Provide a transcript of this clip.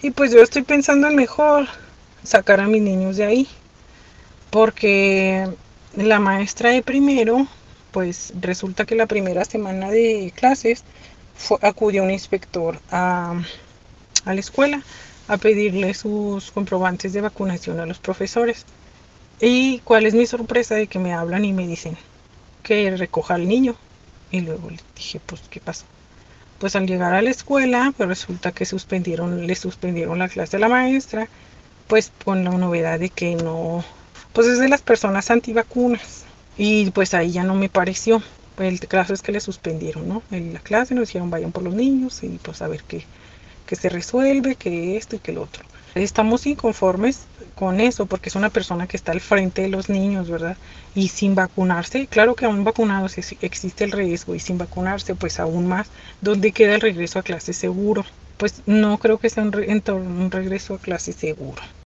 Y pues yo estoy pensando en mejor sacar a mis niños de ahí, porque la maestra de primero, pues resulta que la primera semana de clases acudió un inspector a la escuela a pedirle sus comprobantes de vacunación a los profesores. ¿Y cuál es mi sorpresa? De que me hablan y me dicen que recoja al niño. Y luego le dije, pues, ¿qué pasó? Pues al llegar a la escuela, pues resulta que le suspendieron la clase a la maestra, pues con la novedad de que no, pues es de las personas antivacunas. Y pues ahí ya no me pareció. El caso es que le suspendieron, ¿no? En la clase nos dijeron vayan por los niños y pues a ver qué se resuelve, que esto y que lo otro. Estamos inconformes con eso porque es una persona que está al frente de los niños, ¿verdad? Y sin vacunarse, claro que aún vacunados existe el riesgo y sin vacunarse pues aún más. ¿Dónde queda el regreso a clase seguro? Pues no creo que sea un regreso a clase seguro.